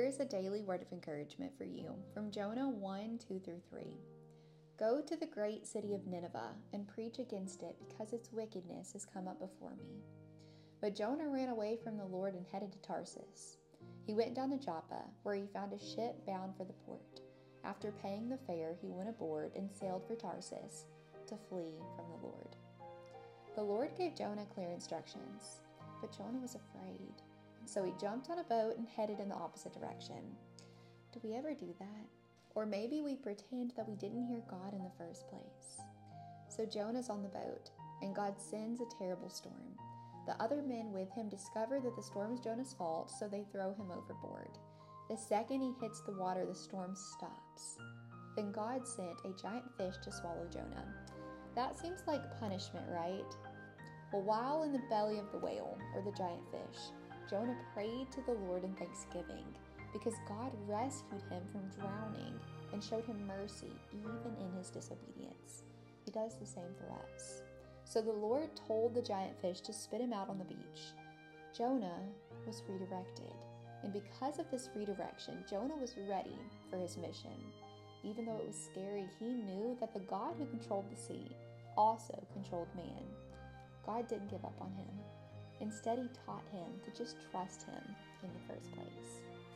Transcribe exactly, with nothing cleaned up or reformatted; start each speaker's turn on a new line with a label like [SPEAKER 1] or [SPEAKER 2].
[SPEAKER 1] Here's a daily word of encouragement for you from Jonah one two through three. Go to the great city of Nineveh and preach against it, because its wickedness has come up before me. But Jonah ran away from the Lord and headed to Tarsus. He went down to Joppa, where he found a ship bound for the port. After paying the fare, he went aboard and sailed for Tarsus to flee from the Lord. The Lord gave Jonah clear instructions, but Jonah was afraid, and so he jumped on a boat and headed in the opposite direction. Do we ever do that? Or maybe we pretend that we didn't hear God in the first place. So Jonah's on the boat, and God sends a terrible storm. The other men with him discover that the storm is Jonah's fault, so they throw him overboard. The second he hits the water, the storm stops. Then God sent a giant fish to swallow Jonah. That seems like punishment, right? Well, while in the belly of the whale, or the giant fish, Jonah prayed to the Lord in thanksgiving, because God rescued him from drowning and showed him mercy even in his disobedience. He does the same for us. So the Lord told the giant fish to spit him out on the beach. Jonah was redirected, and because of this redirection, Jonah was ready for his mission. Even though it was scary, he knew that the God who controlled the sea also controlled man. God didn't give up on him. Instead, he taught him to just trust him in the first place.